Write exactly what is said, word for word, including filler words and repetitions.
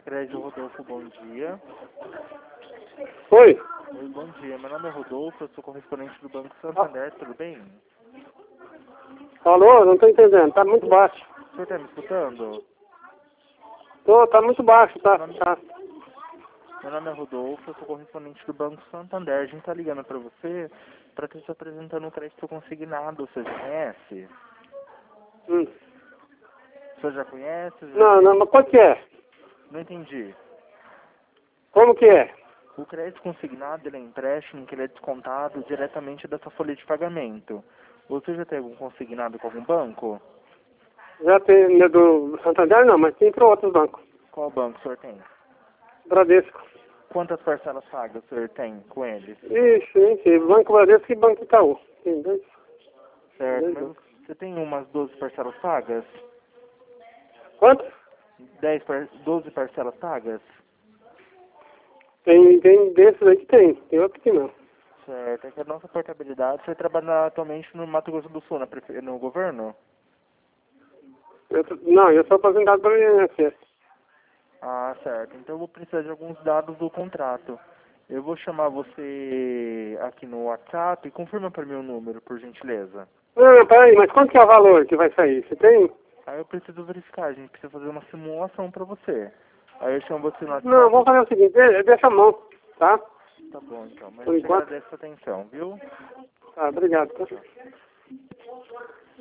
Crédito Rodolfo, bom dia. Oi. Oi, bom dia. Meu nome é Rodolfo, eu sou correspondente do Banco Santander, tudo bem? Alô, não tô entendendo, tá muito baixo. O senhor está me escutando? Tô, tá muito baixo, tá, Meu nome, tá. meu nome é Rodolfo, eu sou correspondente do Banco Santander. A gente está ligando para você para estar te apresentando um crédito consignado, você já conhece? Hum. O senhor já conhece? Já Não, fez? não, mas quanto que é? Não entendi. Como que é? O crédito consignado ele é empréstimo que ele é descontado diretamente da sua folha de pagamento. Você já tem algum consignado com algum banco? Já tem né, do Santander não, mas tem para outros bancos. Qual banco o senhor tem? Bradesco. Quantas parcelas pagas o senhor tem com eles? Ixi, nem sei. Banco Bradesco e Banco Itaú. Tem dois. Certo, dois mas bancos. você tem umas doze parcelas pagas? Quanto? dez par... doze parcelas pagas? Tem, tem desses aí que tem. Tem outro que não. Certo, é que a nossa portabilidade, você trabalha atualmente no Mato Grosso do Sul, na prefe... no governo? Eu, tô- não, eu sou aposentado pelo I N S S. Ah, certo. Então eu vou precisar de alguns dados do contrato. Eu vou chamar você aqui no WhatsApp e confirma para mim o número, por gentileza. Não, não, peraí, mas quanto que é o valor que vai sair? Você tem? Aí eu preciso verificar, a gente precisa fazer uma simulação para você. Aí eu chamo você no Não, WhatsApp. vamos fazer o seguinte, de- deixa a mão, tá? Tá bom, então. Mas Por eu te enquanto. agradeço a atenção, viu? Tá, obrigado. Tá?